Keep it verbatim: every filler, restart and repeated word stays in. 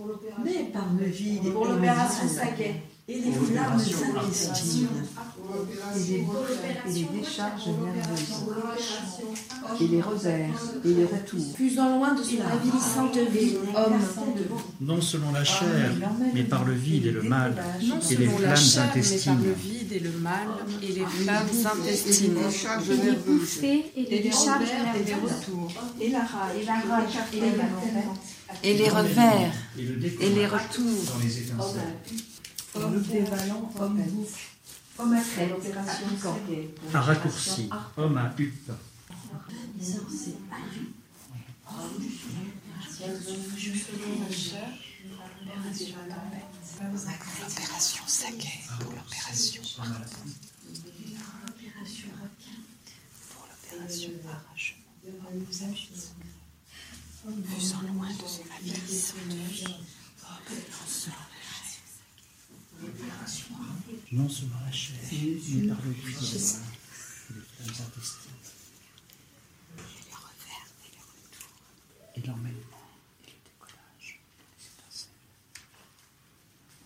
mais par le vide et pour l'opération Saguet, et les flammes intestines, et les, et les décharges nerveuses, et les revers, et les retours. fusant loin de son avilissante vie, homme, non selon la chair, mais par le vide et le mal, Non et les selon la flammes chair, mais par intestines. le vide et le mal, et les flammes intestines. Et les bouffées et les décharges nerveuses. et la rage, Et la rage, et les Et les revers, Et, le et les retours. dans les étincelles. homme dévalant, homme bouc, homme à crête, opération Saguet. Un raccourci, homme à huppe. L'opération Saguet pour l'opération pour l'opération arrachement. Fusant loin de son avilissante vie, Non selon la chair, mais par le vide et le mal, et les flammes intestines. et les revers et les retours. Et l'emmènement.